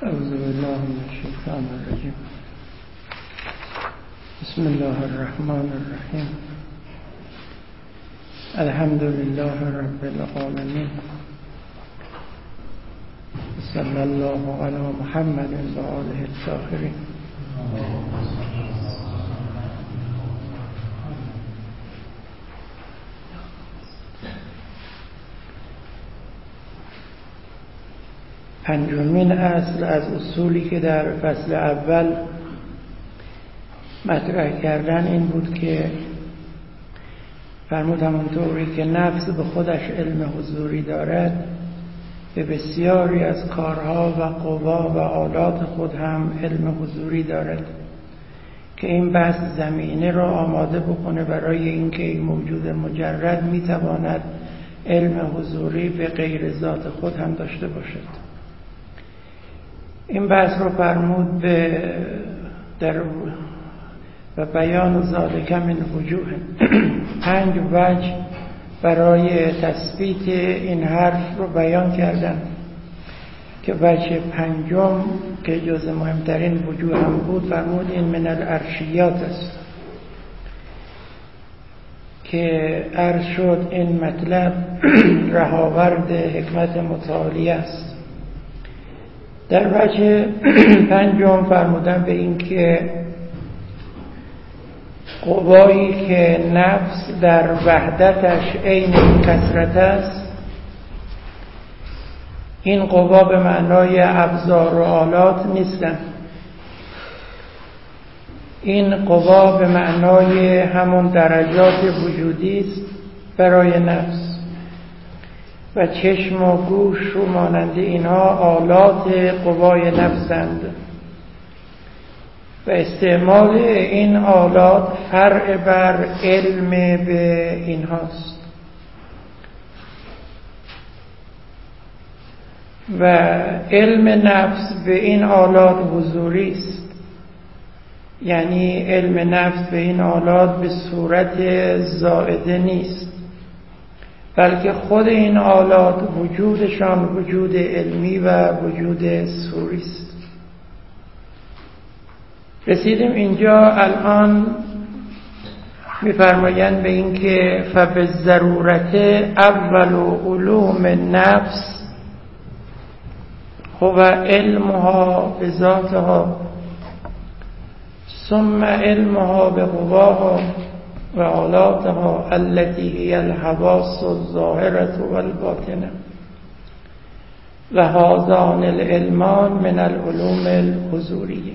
اعوذ بالله من الشیطان الرجیم. بسم الله الرحمن الرحیم. الحمد لله رب العالمین. صلی الله علی محمد و آله الطاهرین. پنجمین اصل از اصولی که در فصل اول مطرح کردن این بود که فرمود همونطوری که نفس به خودش علم حضوری دارد، به بسیاری از کارها و قوا و آلات خود هم علم حضوری دارد که این بحث زمینه را آماده بکنه برای اینکه این موجود مجرد میتواند علم حضوری به غیر ذات خود هم داشته باشد. این بحث رو فرمود و بیان ذالک من وجوه 5 وجه برای تثبیت این حرف رو بیان کردن که وجه پنجم که جز مهمترین وجوه هم بود فرمود این من العرشیات است که عرض شد این مطلب رهاورد حکمت متعالیه است. در وجه پنجم فرمودن به این که قوایی که نفس در وحدتش عین کثرت است، این قوا به معنای ابزار و آلات نیستند. این قوا به معنای همون درجات وجودی است برای نفس و چشم و گوش و مانند اینها آلات قوای نفسند و استعمال این آلات فرع بر علم به اینهاست و علم نفس به این آلات حضوری است. یعنی علم نفس به این آلات به صورت زائده نیست، بلکه خود این آلات وجودشان وجود علمی و وجود صوری است. رسیدیم اینجا الان می‌فرمایند به این که فبالضرورت اول علوم نفس هو علمها بذاتها ثم علمها بقواها و آلاتها التي هي الحواس الظاهرة والباطنة و هذان العلمان من العلوم الحضوریه.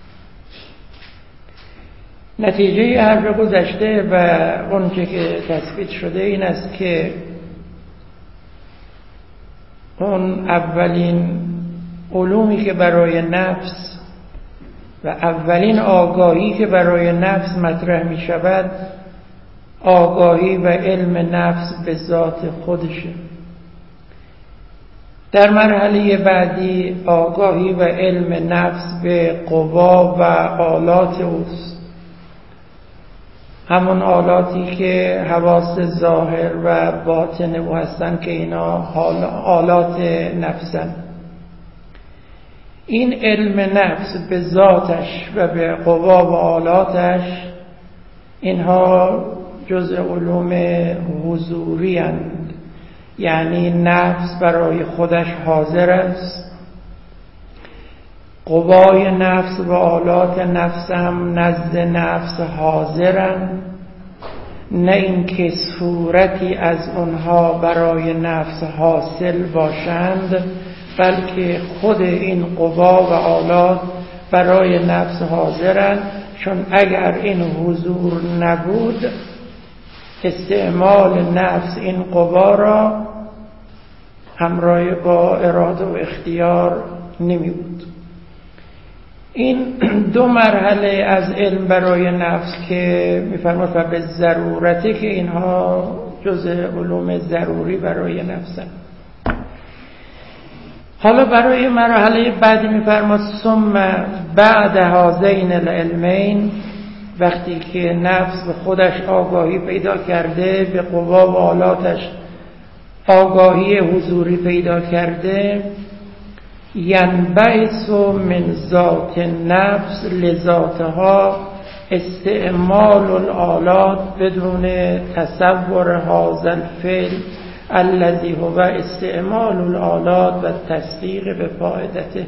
نتیجه حرف گذشته و اونچه که تثبیت شده این است که اون اولین علومی که برای نفس و اولین آگاهی که برای نفس مطرح می شود آگاهی و علم نفس به ذات خودشه. در مرحله بعدی آگاهی و علم نفس به قوا و آلات اوست، همون آلاتی که حواس ظاهر و باطن او هستن که اینا آلات نفسن. این علم نفس به ذاتش و به قوا و آلاتش اینها جزء علوم حضوری اند. یعنی نفس برای خودش حاضر است، قوای نفس و آلات نفس هم نزد نفس حاضرند، نه اینکه صورتی از اونها برای نفس حاصل باشند، بلکه خود این قوا و آلات برای نفس حاضرند. چون اگر این حضور نبود استعمال نفس این قوا را همراه با اراده و اختیار نمی بود. این 2 مرحله از علم برای نفس که می‌فرماید و به ضرورته که اینها جزء علوم ضروری برای نفسن. حالا برای مرحله بعدی می‌فرماید ثم بعد هذین العلمین، وقتی که نفس به خودش آگاهی پیدا کرده، به قوا و آلاتش آگاهی حضوری پیدا کرده، ینبعث من ذات النفس لذاتها استعمال الآلات بدون تصور هذا الفعل الذي هو استعمال الآلات و تصدیق به فائدته.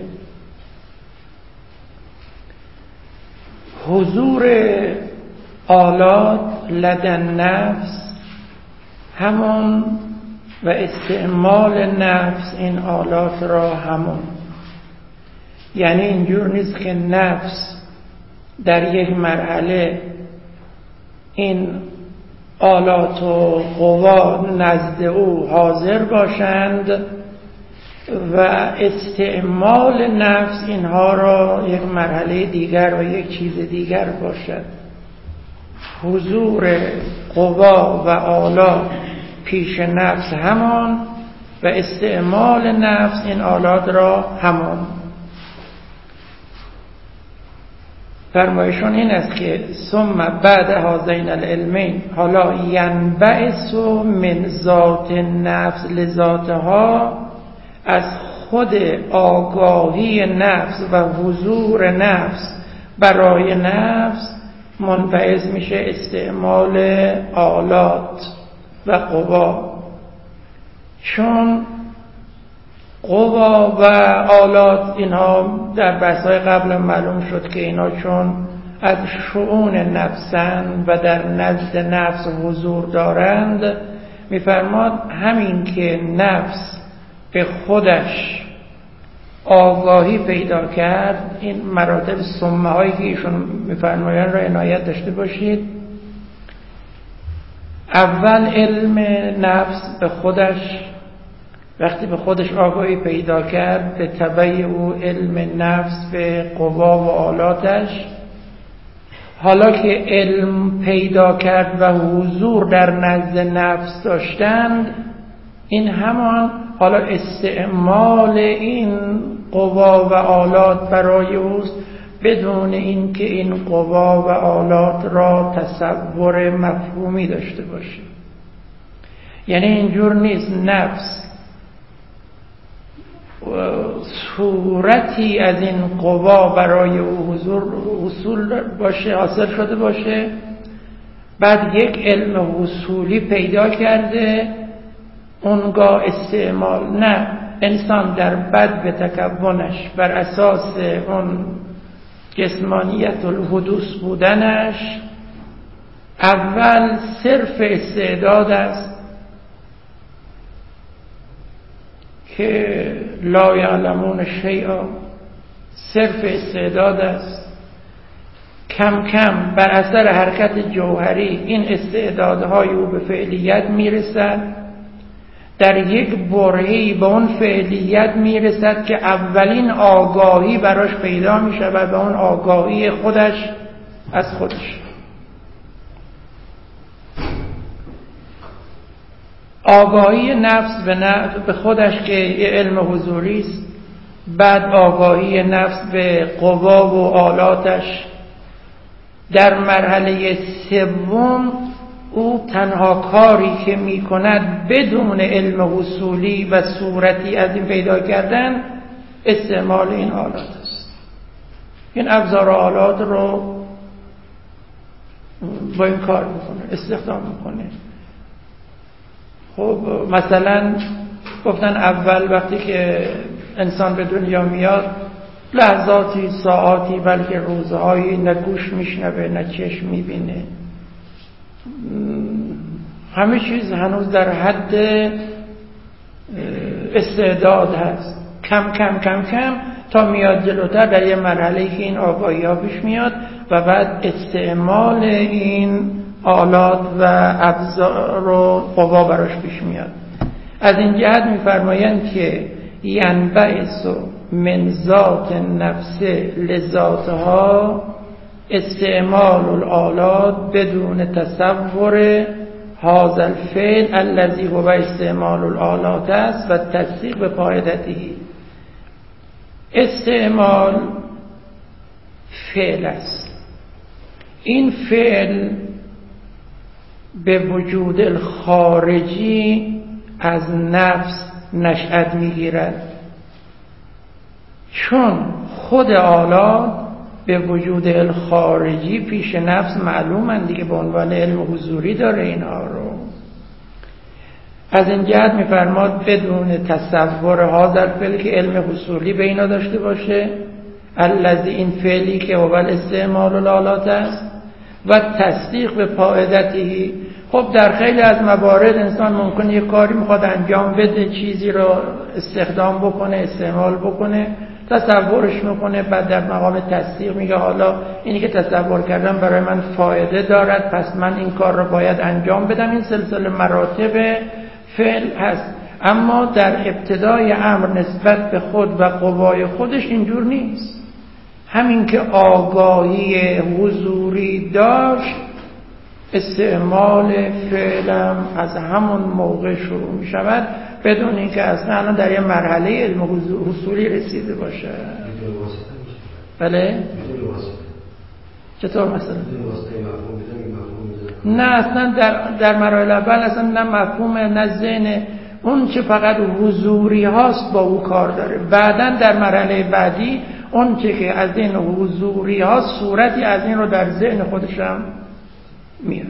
حضور آلات لدن نفس همون و استعمال نفس این آلات را همون. یعنی اینجور نیست که نفس در یک مرحله این آلات و قوا نزد او حاضر باشند و استعمال نفس اینها را یک مرحله دیگر و یک چیز دیگر باشد. حضور قوا و آلات پیش نفس همان و استعمال نفس این آلات را همان. فرمایشون این است که ثم بعد هذین العلمین حالا ینبعث من ذات النفس لذاتها، از خود آگاهی نفس و حضور نفس برای نفس منبعث میشه استعمال آلات و قوا. چون قوا و آلات اینها در بحث‌های قبل معلوم شد که اینا چون از شؤون نفسند و در نزد نفس حضور دارند، می‌فرماد همین که نفس به خودش آگاهی پیدا کرد، این مراتب سمه هایی که ایشون می‌فرمایند را عنایت داشته باشید. اول علم نفس به خودش، وقتی به خودش آگاهی پیدا کرد به تبع او علم نفس به قوا و آلاتش. حالا که علم پیدا کرد و حضور در نزد نفس داشتند، این همان حالا استعمال این قوا و آلات برای اوست بدون اینکه این قوا و آلات را تصور مفهومی داشته باشه. یعنی اینجور نیست نفس صورتی از این قوا برای او حصول باشه، حاصل شده باشه، بعد یک علم حصولی پیدا کرده اونگاه استعمال. نه، انسان در بد تکونش بر اساس اون جسمانیت الحدوث بودنش اول صرف استعداد است که لا یعلمون شیئا، صرف استعداد است. کم کم بر اثر حرکت جوهری این استعدادهای او به فعلیت میرسد، در یک برهه‌ای به اون فعلیت میرسد که اولین آگاهی براش پیدا میشه و به اون آگاهی خودش از خودش. آگاهی نفس به خودش که یه علم حضوری است، بعد آگاهی نفس به قوا و آلاتش. در مرحله سوم او تنها کاری که میکند بدون علم حصولی و صورتی از این پیدا کردن استعمال این آلات است. این ابزار و آلات رو با این کار میکنه، استخدام میکنه. خب مثلا گفتن اول وقتی که انسان به دنیا میاد لحظاتی، ساعاتی، بلکه روزهایی نه گوش میشنوه نه چشم میبینه، همه چیز هنوز در حد استعداد هست. کم کم کم کم تا میاد جلوتر در یه مرحله‌ای که این آگاهی ها پیش میاد و بعد استعمال این آلات و ابزار و قوا براش پیش میاد. از این جهت میفرمایند که ینبعث من ذات النفس لذاتها استعمال الآلات بدون تصور هذا الفعل الذي هو استعمال الآلات است و تصدیق به فائدته. استعمال فعل است. این فعل به وجود الخارجی از نفس نشأت میگیرد. چون خود آلات به وجود الخارجی پیش نفس معلومند دیگه، به عنوان علم حضوری داره اینها رو. از این جهت میفرماد بدون تصور حاضر فعل که علم حصولی به اینا داشته باشه، الذی این فعلی که اول استعمال الآلات است و تصدیق به فائدتی. خب در خیلی از موارد انسان ممکنه یک کاری میخواد انجام بده، چیزی رو استخدام بکنه، استعمال بکنه، تصورش میکنه، بعد در مقام تصدیق میگه حالا اینی که تصور کردم برای من فایده دارد، پس من این کار رو باید انجام بدم. این سلسله مراتب فعل هست. اما در ابتدای امر نسبت به خود و قوای خودش اینجور نیست. همین که آگاهی حضوری داشت، استعمال فعلم از همون موقع شروع می شود بدون اینکه اصلا در یه مرحله علم حصولی رسیده باشه. بله؟ چطور مثلا؟ نه اصلا در مراحل اول اصلا نه مفهوم نه ذهن، اون چه فقط حضوری هاست با او کار داره. بعدن در مرحله بعدی اون چه که از این حضوری هاست صورتی از این رو در ذهن خودشم میاره.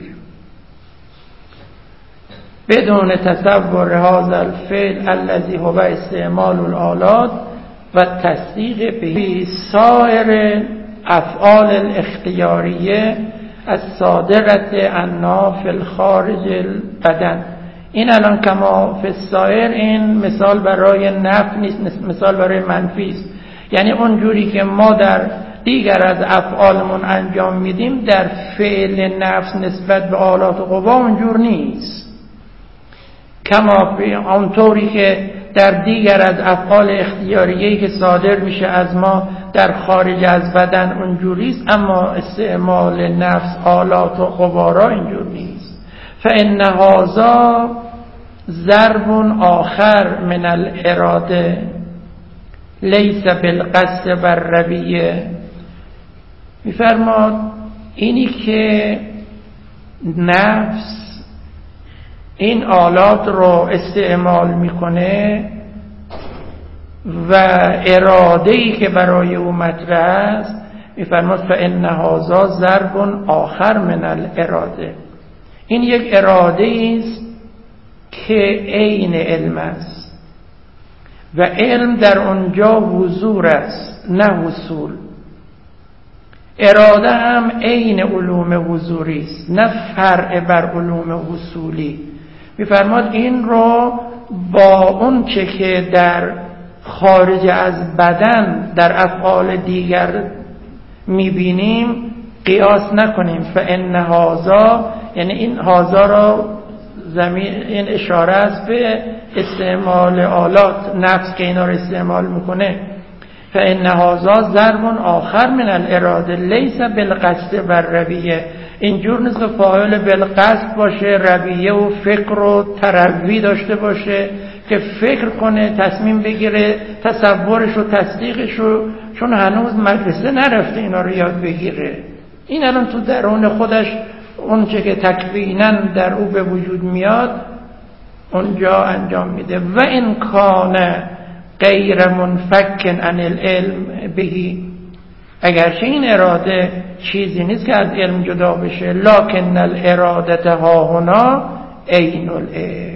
بدون تصور هذا الفعل الذي هو استعمال الآلات و تصدیق به سایر افعال الاختیاریه الصادرة عنا فی الخارج البدن. این الان کما فی السایر، این مثال برای نفی نیست، مثال برای منفی است. یعنی اونجوری که ما در دیگر از افعالمون انجام میدیم در فعل نفس نسبت به آلات و قوا اونجور نیست. کما اونطوری که در دیگر از افعال اختیاریه‌ای که صادر میشه از ما در خارج از بدن اونجوریست، اما استعمال نفس آلات و قوا را اینجور نیست. فإن هذا ضرب آخر من الاراده لیس بالقصد والرویه. میفرماد اینی که نفس این آلات رو استعمال میکنه و اراده‌ای که برای او مطرح است، میفرماد فإن هذا ضرب آخر من الاراده. این یک اراده است که عین علم است و علم در اونجا حضور است نه حصول. اراده هم عین علوم حضوری است نه فرع بر علوم حصولی. میفرماد این رو با اون چه که در خارج از بدن در افعال دیگر میبینیم قیاس نکنیم. فإن هذا، یعنی این هذا را این اشاره است به استعمال آلات نفس که اینا رو استعمال میکنه. فإن هذا ضرب آخر من الاراده لیس بالقصد والرویه. اینجور نیست که فاعل بالقصد باشه، رویه و فکر و تروی داشته باشه که فکر کنه، تصمیم بگیره، تصورش و تصدیقش رو، چون هنوز مدرسه نرفته اینا رو یاد بگیره. این الان تو درون خودش اون چه که تکویناً در او به وجود میاد اونجا انجام میده. و این کان غیر منفک عن العلم بهی، اگرچه این اراده چیزی نیست که از علم جدا بشه، لکن الاراده ها هنا عین العلم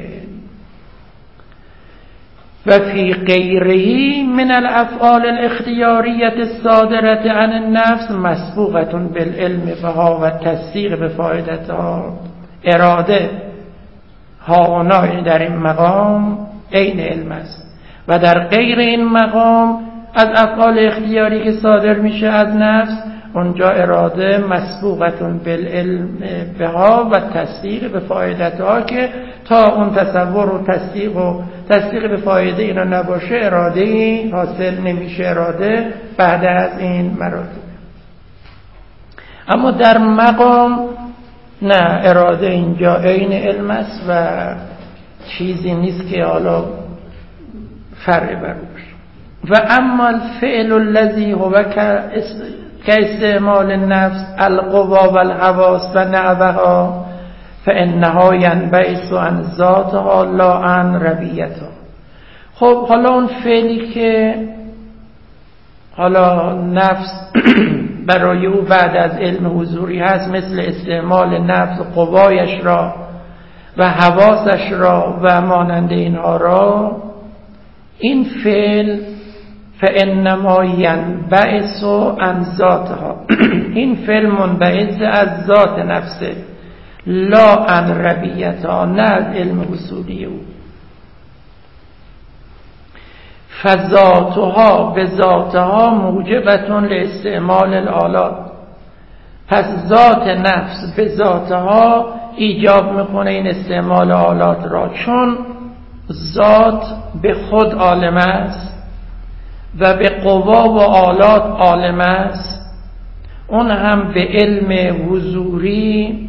و فی غیره من الافعال الاختیاریه الصادره عن النفس مسبوقه بالعلم بها و تصدیق بفایدتها. اراده ها هنا در این مقام عین علم است و در غیر این مقام از افعال اختیاری که صادر میشه از نفس اونجا اراده مسبوقتون بالعلم بها و تصدیق به فایدتها، که تا اون تصور و تصدیق به فایده اینا نباشه اراده حاصل نمیشه. اراده بعد از این مراتب. اما در مقام نه، اراده اینجا عین علم است و چیزی نیست که حالا فرع بر او باشه. و اما الفعل الذي هو كاستعمال النفس القوا والحواس و نحوها فانها ينبعث عن ذاتها لا عن رویتها. خب حالا اون فعلی که حالا نفس برای او بعد از علم حضوری هست، مثل استعمال نفس قوایش را و حواسش را و مانند اینها را. این فعل فانما ینبعث عن ذاتها این فعل منبعث از ذات نفسه، لا عن ربیتها، نه از علم حصولی او. فذاتها به ذاتها موجبتون لاستعمال الآلات، پس ذات نفس به ذاتها ایجاب میکنه این استعمال آلات را، چون ذات به خود عالم است و به قوا و آلات عالم است. اون هم به علم حضوری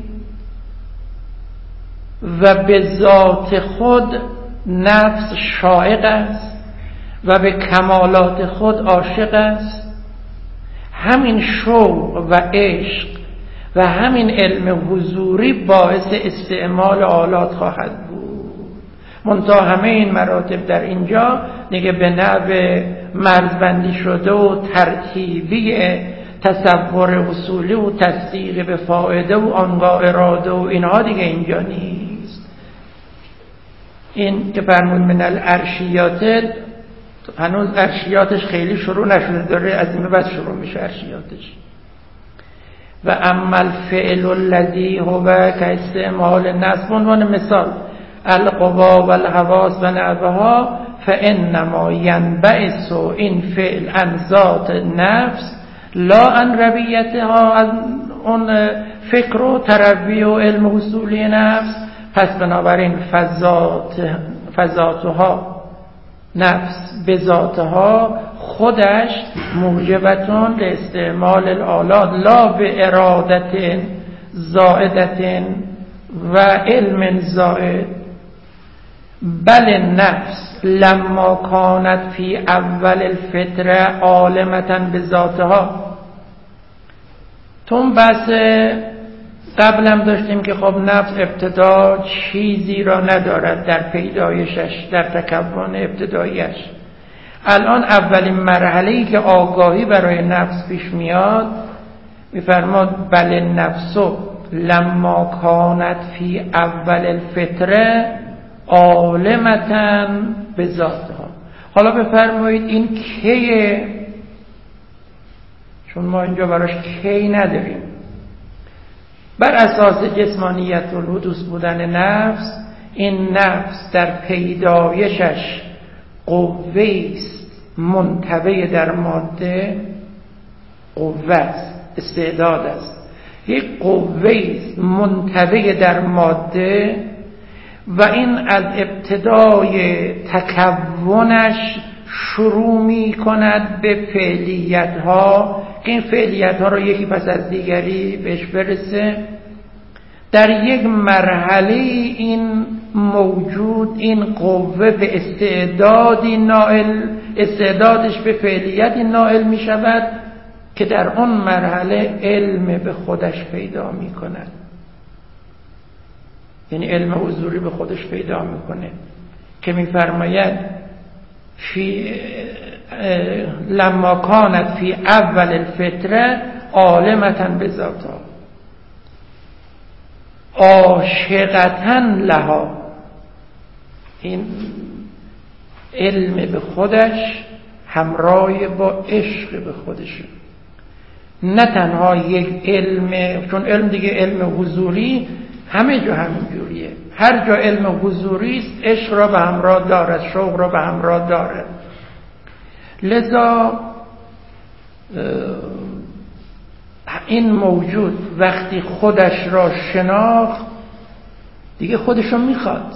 و به ذات خود نفس شائق است و به کمالات خود عاشق است. همین شوق و عشق و همین علم حضوری باعث استعمال آلات خواهد بود. منتها همه این مراتب در اینجا دیگه به نحو مرزبندی شده و ترتیبی تصور اصولی و تصدیق به فائده و آنگاه اراده و اینها دیگه اینجا نیست. این که فرمود من الارشیات، هنوز ارشیاتش خیلی شروع نشده، داره از این بعد شروع میشه ارشیاتش. و اما الفعل الذی هو که استعمال نصب، عنوان مثال القوا و الحواس و نحوها، فانما ینبعث این فعل عن ذات نفس لا عن ربیتها، از اون فکر و تربی و علم حصولی نفس. پس بنابراین فذاتها نفس به ذاتها خودش موجبتون لاستعمال الآلات، لا به ارادت زائدت و علم زائد. بل نفس لما کانت فی اول الفطره عالمتا به ذاتها. تو بحث قبلم داشتیم که خب نفس ابتدا چیزی را ندارد در پیدایشش، در تکون ابتداییش. الان اولین مرحله‌ای که آگاهی برای نفس پیش میاد، میفرماد بل نفس لما کانت فی اول الفطره عالمتا به ذاتها. حالا بفرمایید این کیه؟ چون ما اینجا براش کی نداریم. بر اساس جسمانیت و الحدوث بودن نفس، این نفس در پیدایشش قوه‌ایست منطبع در ماده، قوه است، استعداد است، یک قوه‌ایست منطبع در ماده و این از ابتدای تکونش شروع می کند به فعلیت ها که این فعلیت ها رو یکی پس از دیگری بهش برسه. در یک مرحله این موجود، این قوه به استعدادی نائل، استعدادش به فعلیتی نائل می شود که در اون مرحله علم به خودش پیدا می کند. یعنی علم حضوری به خودش پیدا میکنه که میفرماید فی لما کانت فی اول الفطره عالمتا بذاتها عاشقتا لها. این علم به خودش همراه با عشق به خودشه، نه تنها یک علم، چون علم دیگه علم حضوری همه جا همین جوریه، هر جا علم حضوری است عشق را به همراه دارد، شوق را به همراه دارد. لذا این موجود وقتی خودش را شناخت دیگه خودشو میخواد،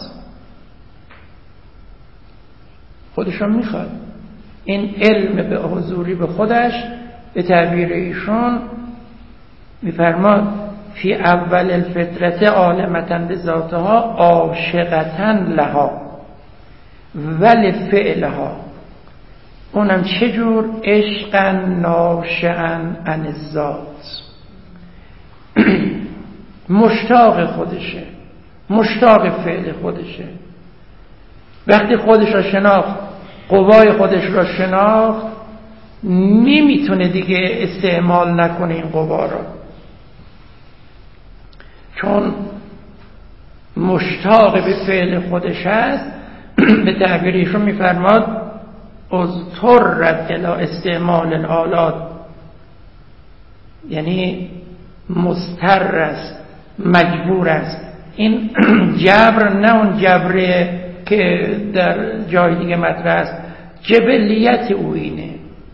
خودشو میخواد. این علم به حضوری به خودش به تعبیر ایشون میفرماد فی اول الفطرت عالمتا بذاتها عاشقتا لها ولی فعلها، اونم چجور؟ عشقا ناشئا عن الذات. مشتاق خودشه، مشتاق فعل خودشه. وقتی خودش را شناخت، قوای خودش را شناخت، نمیتونه دیگه استعمال نکنه این قوا را، چون مشتاق به فعل خودش هست. به تعبیر ایشون میفرماد اضطرت الی استعمال الآلات، یعنی مضطر است، مجبور است. این جبر نه اون جبره که در جای دیگه مطرح است، جبلیت او اینه،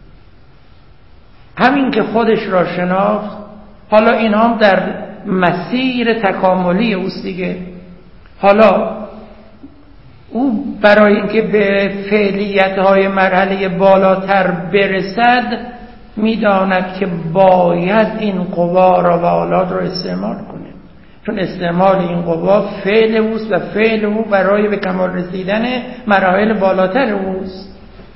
همین که خودش را شناخت. حالا این هم در مسیر تکاملی اوست دیگه. حالا او برای اینکه به فعلیت‌های مرحله بالاتر برسد میداند که باید این قوا را و آلات را استعمال کنه، چون استعمال این قوا فعل اوست و فعل او برای به کمال رسیدن مراحل بالاتر اوست.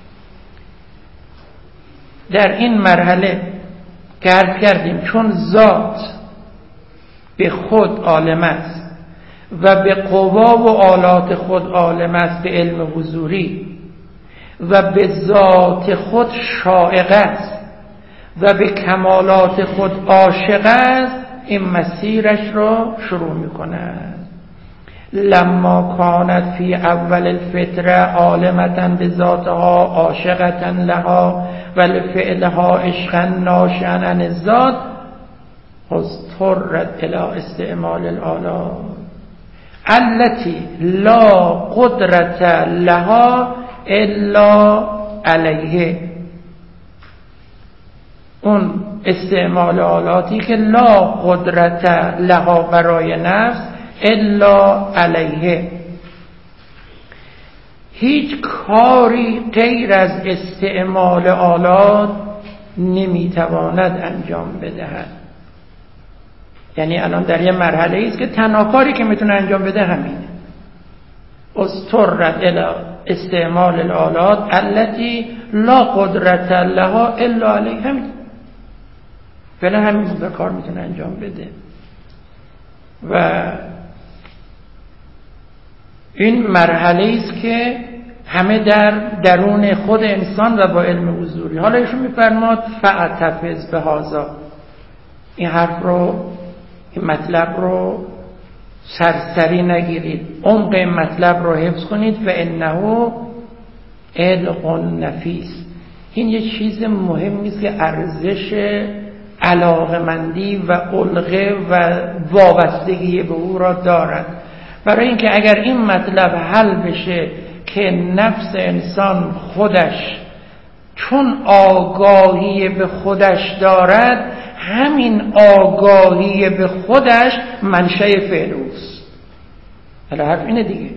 در این مرحله که عرض کردیم چون ذات به خود عالم است و به قوا و آلات خود عالم است به علم حضوری و به ذات خود شائق است و به کمالات خود عاشق است، این مسیرش را شروع می کند. لما کانت فی اول الفتره عالمتا به ذاتها عاشقتا لها و لفعلها عشقا ناشئا عن الذات اضطرت الی استعمال الآلات التي لا قدرت لها الا علیه. اون استعمال آلاتی که لا قدرت لها برای نفس الا علیه، هیچ کاری غیر از استعمال آلات نمیتواند انجام بدهد. یعنی الان در یه مرحله است که تنها کاری که میتونه انجام بده همینه، اضطرت الی استعمال الآلات التي لا قدرت لها الا علیه. همین فعلا همین کار میتونه انجام بده. و این مرحله است که همه در درون خود انسان و با علم حضوری. حالا ایشون میفرماد فاعتفض بهذا، این حرف رو، این مطلب رو سرسری نگیرید، عمق این مطلب رو حفظ کنید. فانه علق نفیس، این یه چیز مهمی است که ارزش علاقمندی و علقه و وابستگی به او را دارد. برای اینکه اگر این مطلب حل بشه که نفس انسان خودش چون آگاهی به خودش دارد، همین آگاهی به خودش منشأ فعل اوست. حالا حرف اینه دیگه،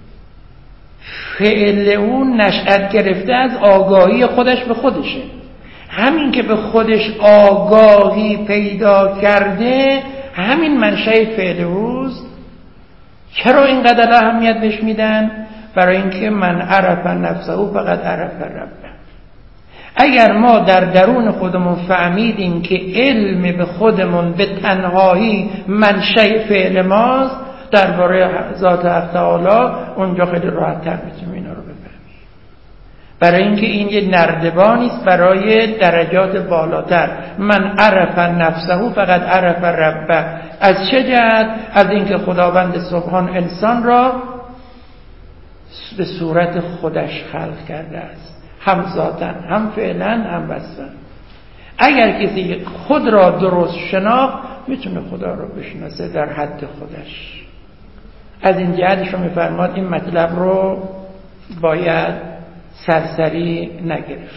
فعل او نشأت گرفته از آگاهی خودش به خودشه. همین که به خودش آگاهی پیدا کرده، همین منشأ فعل اوست. چرا اینقدر اهمیت بهش میدن؟ برای اینکه من عرف نفسه فقط عرف ربه. اگر ما در درون خودمون فهمیدیم که علم به خودمون به تنهایی منشأ فعل ماست، درباره ذات حق تعالی اونجا خیلی راحت‌تر میتونیم اینا رو بفهمیم. برای اینکه این یه نردبانی است برای درجات بالاتر. من عرف نفسه فقط عرف ربه. از چه جهت؟ از اینکه خداوند سبحان انسان را به صورت خودش خلق کرده است، هم ذاتاً هم فعلاً هم وصفاً. اگر کسی خود را درست شناخت میتونه خدا را بشناسه در حد خودش. از این جهت شما میفرماد این مطلب رو باید سرسری نگرفت.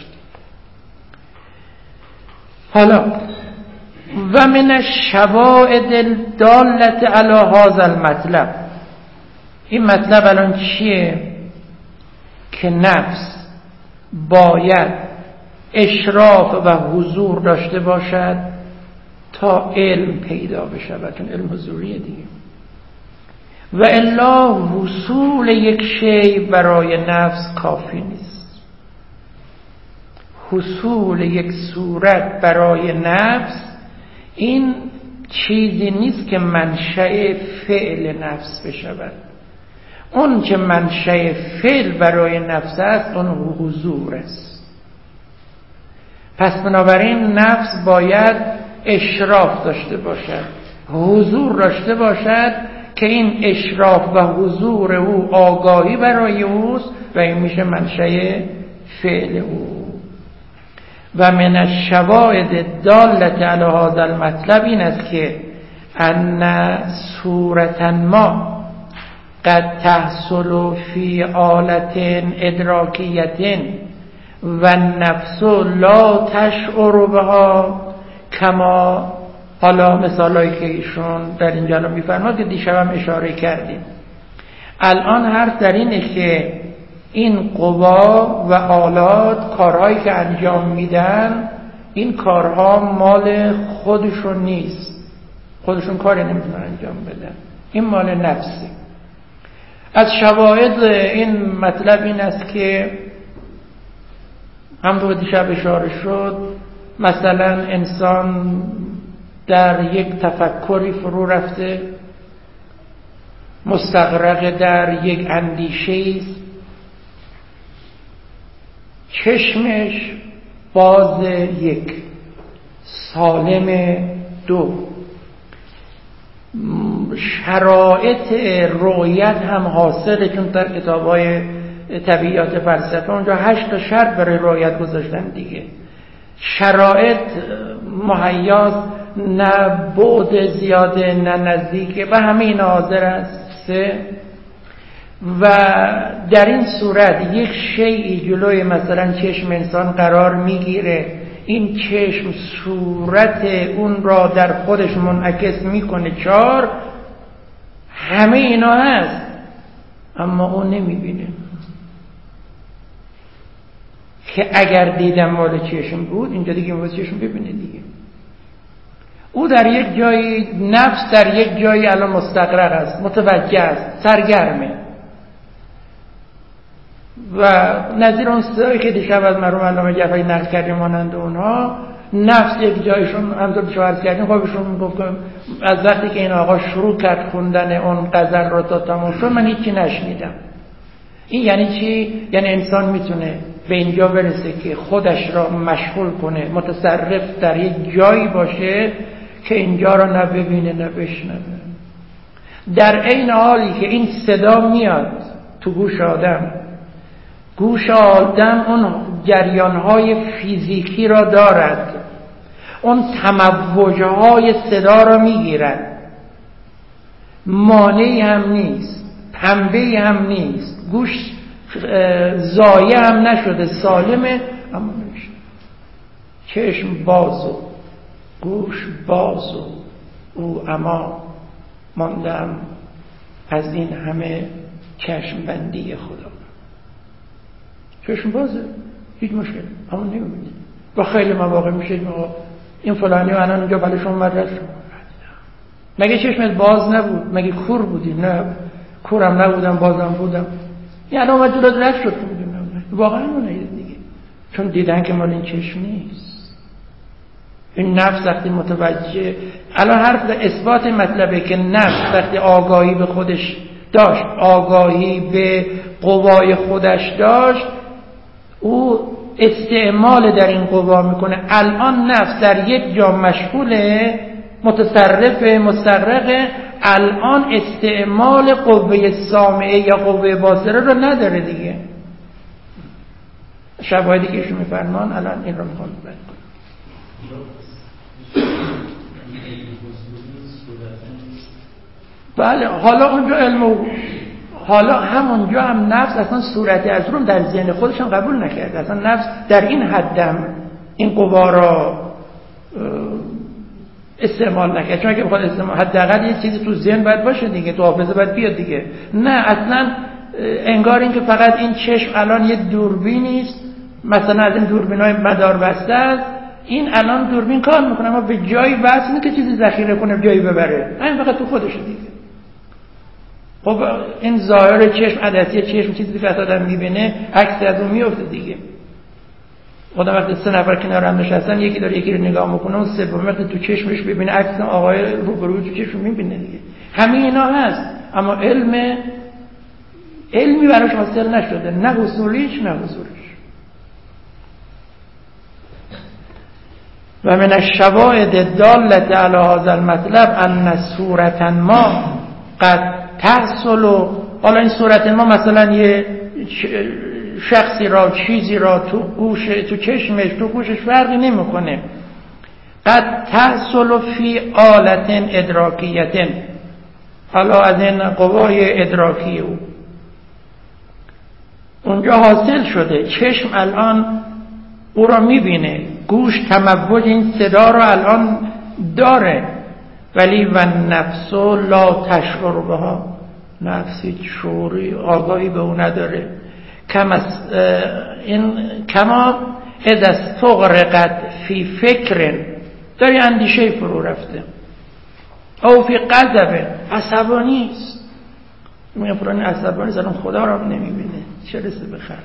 حالا و من الشواهد الدالة علی هذا المطلب، این مطلب الان چیه؟ که نفس باید اشراف و حضور داشته باشد تا علم پیدا بشود، چون علم حضوریه دیگه. و الا وصول یک شی برای نفس کافی نیست. حصول یک صورت برای نفس این چیزی نیست که منشأ فعل نفس بشود. اون که منشأ فعل برای نفس است اون حضور است. پس بنابراین نفس باید اشراف داشته باشد، حضور داشته باشد که این اشراف و حضور او آگاهی برای اوست و این میشه منشأ فعل او. و من الشواهد دالة علی هذا المطلب این است که ان صورت ما قد تحصل فی حالت ادراکیت و النفس لا تشعر بها، کما حالا مثالایی که ایشون در اینجا میفرماد که دیشبم اشاره کردیم. الان حرف در اینه که این قوا و آلات کارهایی که انجام میدن، این کارها مال خودشون نیست، خودشون کاری نمیتونن انجام بدن، این مال نفسی. از شواهد این مطلب این است که همونطور دیشب اشاره شد، مثلا انسان در یک تفکری فرو رفته، مستغرق در یک اندیشه‌ای است، چشمش باز یک، سالم دو، شرایط رؤیت هم حاصله، چون در کتاب‌های طبیعیات فلسفه اونجا 8 تا شرط برای رؤیت گذاشتن دیگه. شرایط مهیاست، نه بعد زیاده نه نزدیکه و همه این حاضر است. 3 و در این صورت یک شیئی جلوی مثلا چشم انسان قرار میگیره، این چشم صورت اون را در خودش منعکس میکنه. 4 همه اینا هست اما اون نمیبینه که اگر دیدم مال چشم بود اینجا دیگه مال چشم ببینه دیگه. او در یک جایی، نفس در یک جایی الان مستقرق است، متوجه است، سرگرمه و نظیر اون سایی که دیشب از مرحوم علامه جعفری نقل کردیم مانند اونها، نفس یک جایشون همونطور که عرض کردیم خودشون میگفتم از وقتی که این آقا شروع کرد خوندن اون غزل رو تا تموم شد من هیچی نشنیدم. این یعنی چی؟ یعنی انسان میتونه به اینجا برسه که خودش را مشغول کنه، متصرف در یک جایی باشه که اینجا را نه ببینه نه بشنوه. در عین حالی که این صدا میاد تو گوش آدم، گوش آدم اون جریانهای فیزیکی را دارد، اون تموجهای صدا را میگیرد، مانعی هم نیست، پنبه‌ای هم نیست، گوش ضایع هم نشده، سالمه، اما نمیشه. چشم بازو، گوش بازو، او اما ماندم از این همه چشم بندی خدا. چشم بازه، هیچ مشکل، اما نمیبینید. و خیلی مواقع میشه این فلانی و الان اینجا بلش اومد رفت. مگه چشمت باز نبود؟ مگه کور بودی؟ نه کورم نبودم، بازم بودم. یعنی اومد جلوت رفت شد. واقعا اونه دیگه، چون دیدن که مال این چشم نیست. این نفس وقتی متوجه، الان حرف در اثبات مطلبه که نفس وقتی آگاهی به خودش داشت، آگاهی به قوای خودش داشت، او استعمال در این قوا میکنه. الان نفس در یک جا مشغوله، متصرف، مستغرقه، الان استعمال قوه سامعه یا قوه باصره رو نداره دیگه. شواهدی که ایشون میفرمان الان این رو میخوام بیان کنم. بله، حالا اونجا علم، حالا همونجا هم نفس اصلا صورتی از روم در ذهن خودش هم قبول نکرد. اصلا نفس در این حدم این قوا را استعمال نکرد، چون اگه بخواد استعمال، حداقل یه چیزی تو ذهن باید باشه دیگه، تو حافظه باید بیاد دیگه. نه، اصلا انگار این که فقط این چشم الان یه دوربینی است، مثلا از این دوربینای مدار بسته است، این الان دوربین کار میکنه اما به جایی وصل نیست که چیزی ذخیره کنه جایی ببره، همین فقط تو خودشه دیگه. خب این ظاهر چشم، عدسی چشم، چیزی که آدم میبینه عکس از اون میفته دیگه. خدا وقتی 3 نفر کنار هم نشستن، یکی داره یکی رو نگاه میکنه، اون سوم وقتی تو چشمش ببینه عکس آقای روبروی تو چشم میبینه دیگه. همه اینا هست اما علمی براش حاصل نشده، نه حصولیش نه حضورش. و من الشواهد الدالة على هذا المطلب ان صورة ما قد تحصل. حالا این صورت ما مثلا یه شخصی را، چیزی را تو گوش، تو چشمش، تو گوشش فرقی نمیکنه. قد تحصل فی آلت ادراکیت، حالا از این قوای ادراکی اونجا حاصل شده. چشم الان او را میبینه، گوش تموج این صدا را الان داره، ولی و نفس لا تشعر بها، نفسی شعوری آگاهی به او نداره. کما اذا استغرقت فی فکر، داری اندیشه فرو رفته، او فی غضب، عصبانی است. میگه فلان عصبانی است، الان خدا را نمیبینه، چه رسه به خلق.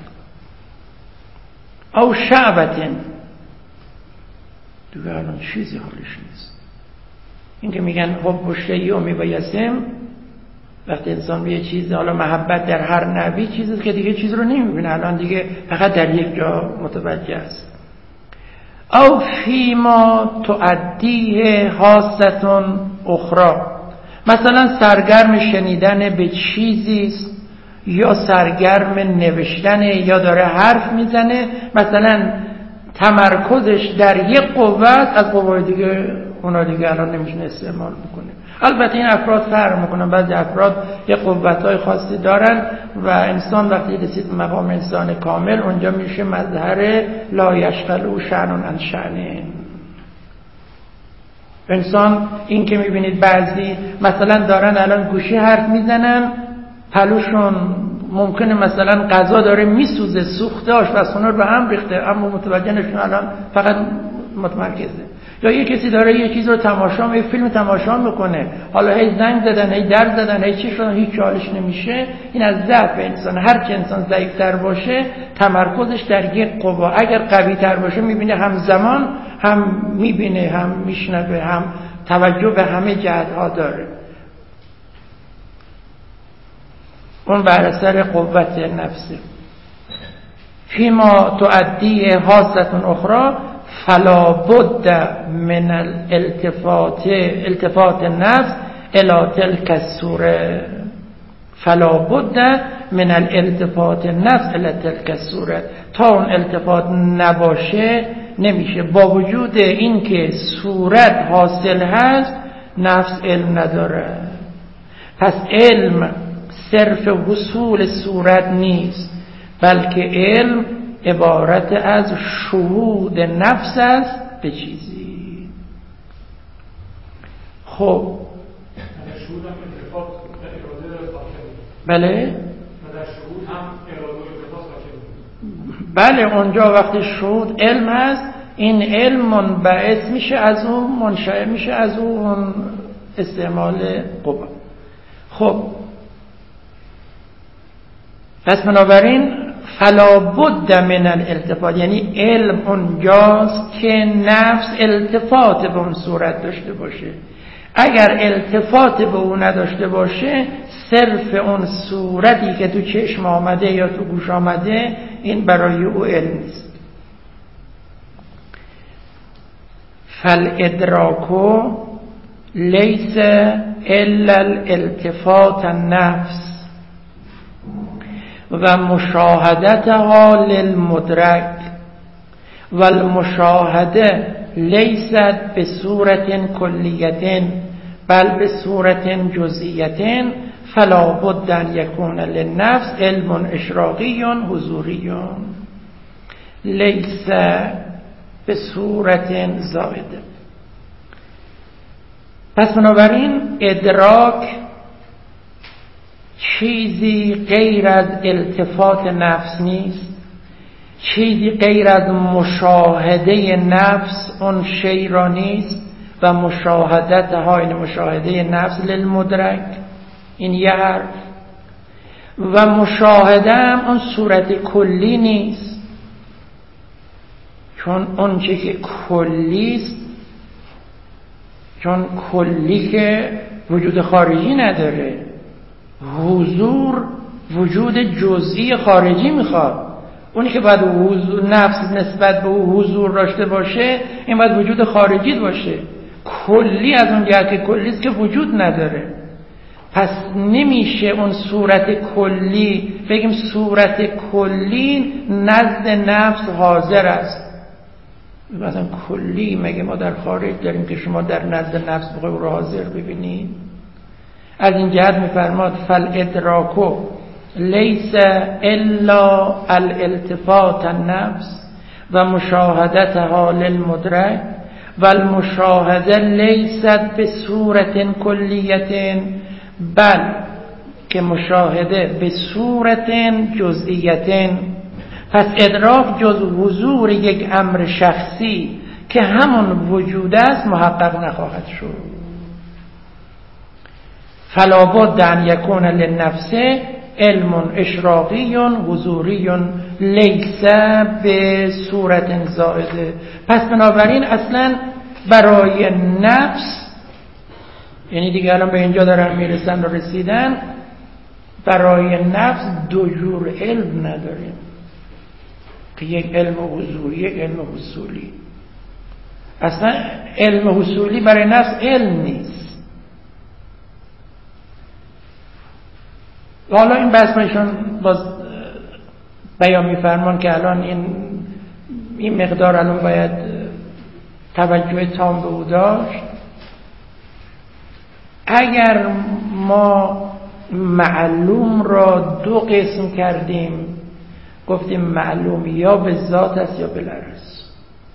او شعبتن، دیگه الان چیزی حالش نیست. این که میگن حب و شیء میبایسم، وقتی انسان به یه چیز، حالا محبت در هر نوعی چیزی که دیگه چیز رو نمیبینه، الان دیگه فقط در یک جا متوجه است. او فیما تؤدیه حاستون اخرى، مثلا سرگرم شنیدن به چیزی است، یا سرگرم نوشتن، یا داره حرف میزنه، مثلا تمرکزش در یک قوت از قوای دیگه، اونا دیگه الان نمیتونه استعمال بکنه. البته این افراد فرق میکنن، بعضی افراد یک قوت‌های خاصی دارن و انسان وقتی رسید به مقام انسان کامل، اونجا میشه مظهر لا یشغل شأن عن شأن. انسان این که میبینید بعضی مثلا دارن الان گوشی حرف میزنن، پلوشون ممکنه مثلا غذا داره میسوزه، سوخته، آشپزخونه رو به هم ریخته، اما متوجه نشون، الان فقط متمرکزه. یا یه کسی داره یه چیز رو تماشا، یه فیلم تماشا میکنه، حالا هی زنگ زدن، هی در زدن، هی چی شدن، هیچ حالش نمیشه. این از ضعف انسان. هر چه انسان ضعیف‌تر باشه، تمرکزش در یک قوا، اگر قوی‌تر باشه میبینه همزمان هم میبینه، هم میشنوه، هم توجه به همه جهت‌ها داره. اون بر اثر قوت نفسه. فیما تؤدی حاسة اخرى فلا بد من التفات النفس الى تلك الصوره، فلا بد من الالتفات النفس الى تلك الصوره. تا اون التفات نباشه نمیشه. با وجود این که صورت حاصل هست، نفس علم نداره. پس علم صرف وصول صورت نیست، بلکه علم عبارت از شهود نفس است به چیزی. خب شهود هم اتفاق در اراده حاکم. بله، و در شهود هم اراده و اتفاق حاکم. بله، اونجا وقتی شهود علم هست، این علم منبعث میشه از اون، منشأ میشه از اون استعمال قوا. خب پس بنابراین فلا بد من الالتفات، یعنی علم اونجاست که نفس التفات به اون صورت داشته باشه. اگر التفات به اون نداشته باشه، صرف اون صورتی که تو چشم آمده یا تو گوش آمده، این برای او علم نیست. فالادراک لیس الا الالتفات النفس و مشاهدتها للمدرک و المشاهده لیست به صورت کلیت بل به صورت جزئیت، فلا بد ان یکون للنفس علم اشراقی حضوری لیس به صورت زائده. پس بنابراین ادراک چیزی غیر از التفات نفس نیست، چیزی غیر از مشاهده نفس اون شی را نیست، و مشاهدت های مشاهده نفس للمدرک، این یه حرف. و مشاهده هم اون صورت کلی نیست، چون اون چی که کلی است، چون کلی که وجود خارجی نداره، حضور وجود جزئی خارجی میخواد. اونی که باید نفس نسبت به او حضور داشته باشه، این باید وجود خارجی باشه. کلی از اون جهت که کلی است که وجود نداره. پس نمیشه اون صورت کلی بگیم صورت کلی نزد نفس حاضر است. مثلا کلی مگه ما در خارج داریم که شما در نزد نفس بخوای او را حاضر ببینید؟ از این جهت میفرماد فالادراک لیس الا الالتفات النفس و مشاهدتها للمدرک و المشاهده لیست به صورت کلیت بل که مشاهده به صورت جزئیت. پس ادراک جز حضور یک امر شخصی که همون وجود است محقق نخواهد شد. فلا بد ان یکون للنفس علم اشراقی حضوری لیس به صورت زائده. پس بنابراین اصلا برای نفس، یعنی دیگه الان به اینجا دارن میرسن و رسیدن، برای نفس دو جور علم نداریم که یک علم حضوری یک علم حصولی. اصلا علم حصولی برای نفس علم نیست. حالا این بحث ایشون باز بیان میفرمان که الان این مقدار الان باید توجه تام به او داشت. اگر ما معلوم را دو قسم کردیم، گفتیم معلوم یا به ذات است یا بالعرض.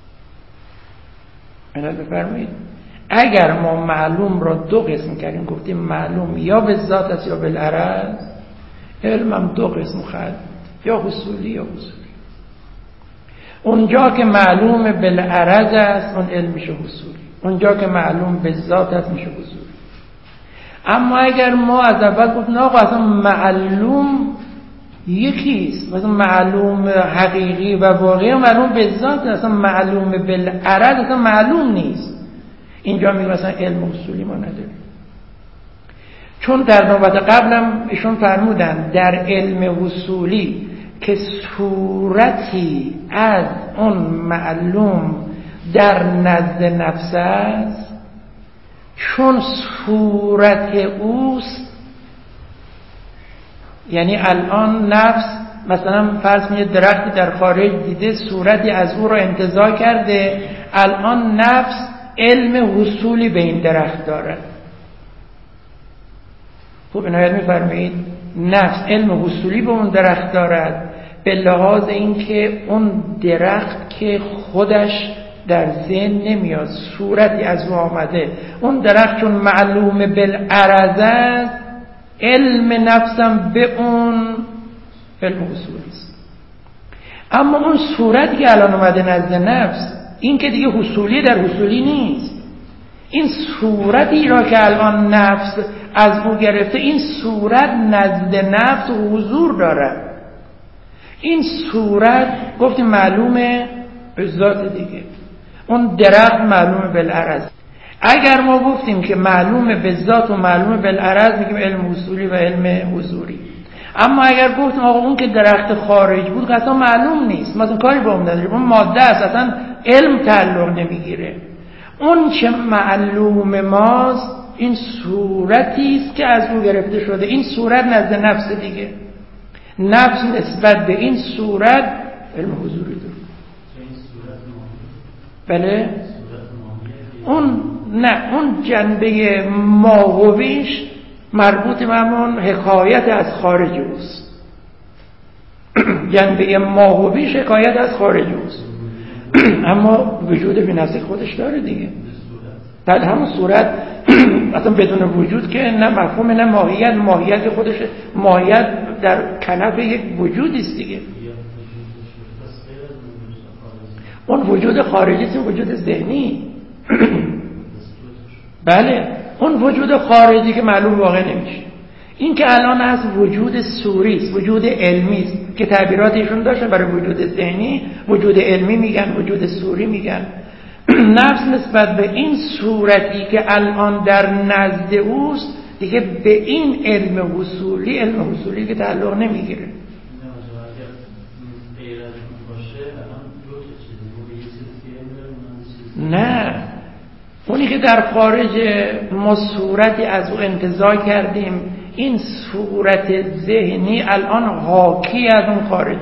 اینا بفرمایید. اگر ما معلوم را دو قسم کردیم، گفتیم معلوم یا به ذات است یا بالعرض، علم هم دو قسم خواهد، یا حصولی یا حصولی. اونجا که معلوم بالعرض است اون علم میشه حصولی، اونجا که معلوم به ذات است میشه حصولی. اما اگر ما از اول گفتیم آقا اصلا معلوم یکیست، مثلا معلوم حقیقی و واقعی معلوم به ذات، اصلا معلوم بالعرض اصلا معلوم نیست، اینجا میگه مثلا علم اصولی ما نداریم. چون در نوبت قبلم ایشون فرمودن در علم اصولی که صورتی از اون معلوم در نزد نفس است، چون صورت اوست، یعنی الان نفس مثلا فرض کنید درختی در خارج دیده، صورتی از او را انتزاع کرده، الان نفس علم حصولی به این درخت دارد. خوب عنایت می‌فرمایید؟ نفس علم حصولی به اون درخت دارد، به لحاظ اینکه اون درخت که خودش در ذهن نمیاد، صورتی از او آمده، اون درخت چون معلوم بالعرض است، علم نفسم به اون علم حصولی است. اما اون صورتی که الان اومده نزد نفس، این که دیگه حصولی در حصولی نیست. این صورتی را که الان نفس از او گرفته، این صورت نزد نفس حضور دارد. این صورت گفتیم معلومه به ذات دیگه، اون درخت معلومه بالعرض. اگر ما گفتیم که معلومه به ذات و معلومه بالعرض، میگیم علم اصولی و علم حضوری. اما اگر گفتیم آقا اون که درخت خارج بود اصلا معلوم نیست، مثلا کاری با اون نداریم، اون ماده است، اصلا علم تعلق نمیگیره، اون چه معلوم ماست این صورتی است که از او گرفته شده، این صورت نزد نفس دیگه، نفس نسبت به این صورت علم حضوری داره. بله اون نه، اون جنبه ماهویش مربوط به همون حکایت از خارج اوست. جنبه ماهویش حکایت از خارج اوست، اما وجود به نفس خودش داره دیگه. بعد همون صورت اصلا بدون وجود که نه مفهوم نه ماهیت، ماهیت خودش ماهیت در کنف یک وجودی است دیگه. اون وجود خارجی است، وجود ذهنی. بله اون وجود خارجی که معلوم واقع نمیشه. این که الان از وجود صوری است، وجود علمی است که تعبیراتشون داشتن برای وجود ذهنی، وجود علمی میگن، وجود صوری میگن. نفس نسبت به این صورتی که الان در نزد اوست دیگه به این علم حصولی که تعلق نمیگیره. نه، اونی که در خارج ما صورتی از او انتزاع کردیم، این صورت ذهنی الان حاکی از اون خارج.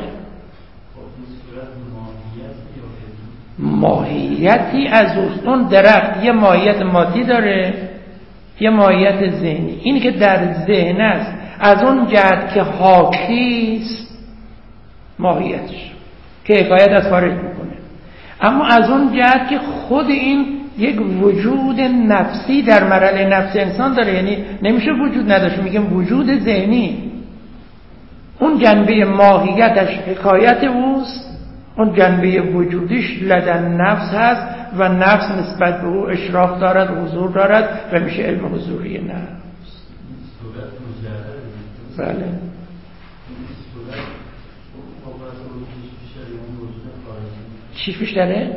ماهیتی از اوست. اون درخت یه ماهیت مادی داره، یه ماهیت ذهنی. این که در ذهن است از اون جهت که حاکی است ماهیتش که حکایت از خارج میکنه، اما از اون جهت که خود این یک وجود نفسی در مرحله نفس انسان داره، یعنی نمیشه وجود نداشت، میگم وجود ذهنی. اون جنبه ماهیتش حکایت اوست، اون جنبه وجودیش لدن نفس هست و نفس نسبت به او اشراف دارد، حضور دارد و میشه علم حضوری نفس. بله. چی بیشتره؟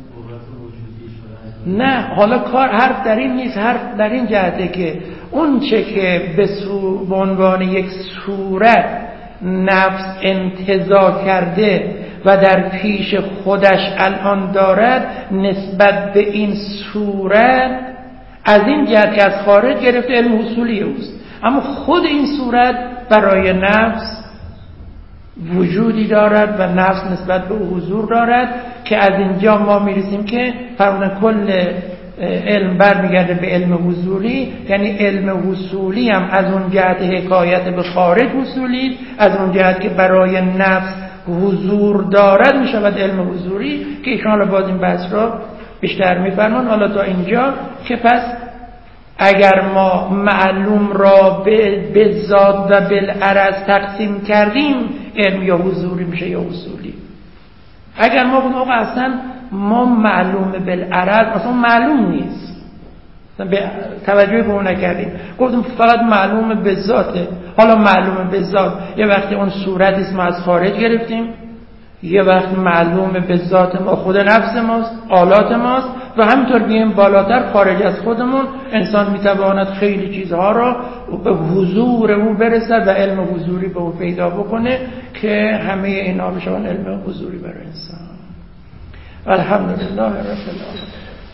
نه، حالا کار حرف در این نیست، حرف در این جهته که اون چه که به عنوان یک صورت نفس انتزاع کرده و در پیش خودش الان دارد، نسبت به این صورت از این جهت که از خارج گرفته علم اصولی اوست، اما خود این صورت برای نفس وجودی دارد و نفس نسبت به حضور دارد، که از اینجا ما میرسیم که فرمودن کل علم برمیگرده به علم حضوری، یعنی علم حصولی هم از اون جهت حکایت به خارج حصولی، از اون جهت که برای نفس حضور دارد میشود علم حضوری، که ایشان باز این بحث را بیشتر میفرمان. حالا تا اینجا که پس اگر ما معلوم را به ذات و بالعرض تقسیم کردیم، علم یا حضوری میشه یا اصولی. اگر ما بگیم آقا اصلا ما معلوم بالعرض اصلا معلوم نیست، به توجه به اون نکردیم، گفتیم فقط معلوم به ذاته. حالا معلوم به ذات یه وقتی اون صورتی است ما از خارج گرفتیم، یه وقت معلوم به ذات ما خود نفس ماست، آلات ماست، و همینطور بیایم بالاتر خارج از خودمون انسان میتواند خیلی چیزها را به حضور او برسد و علم حضوری به او پیدا بکنه، که همه اینا بشون علم حضوری برای انسان. الحمدلله رب العالمین.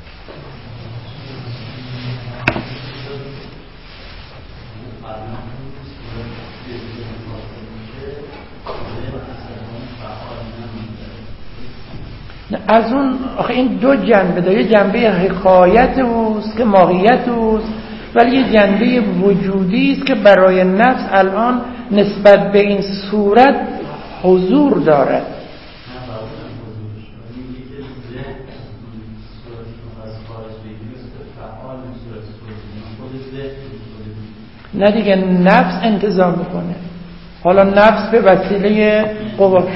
از اون آخه این دو جنبه داره، یه جنبه حکایت اوست که ماهیت اوست، ولی یه جنبه وجودی است که برای نفس الان نسبت به این صورت حضور دارد. نه دیگه، نفس انتظام میکنه. حالا نفس به وسیله قوا.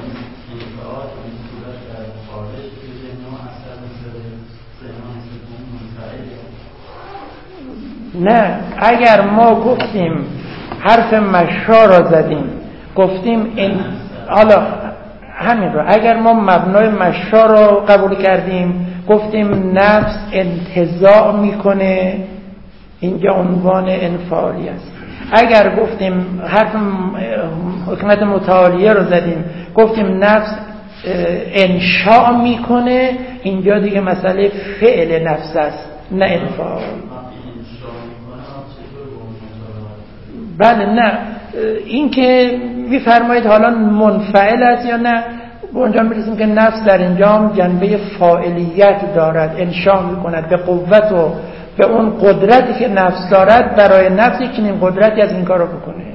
نه، اگر ما گفتیم حرف مشا را زدیم، گفتیم این، حالا همین را اگر ما مبنای مشا را قبول کردیم، گفتیم نفس انتزاع میکنه، اینجا عنوان انفعالی است. اگر گفتیم حرف حکمت متعالیه را زدیم، گفتیم نفس انشاء میکنه، اینجا دیگه مسئله فعل نفس است نه انفعال. بله، نه این که میفرمایید حالا منفعل است یا نه، به اونجا میرسیم که نفس در اینجا جنبه فاعلیت دارد، انشاء میکند به قوت و به اون قدرتی که نفس دارد. برای نفسی که این قدرتی از این کار رو بکنه.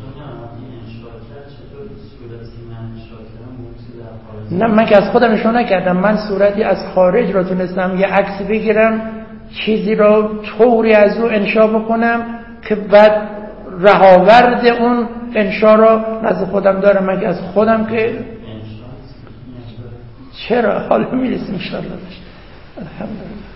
نه، من که از خودم نشون نکردم، من صورتی از خارج را تونستم یه عکس بگیرم، چیزی را طوری از او انشاء بکنم که بعد رهاورد اون انشاء را نزد خودم دارم. من که از خودم که چرا حالا میرسیم ان شاء الله. الحمدلله.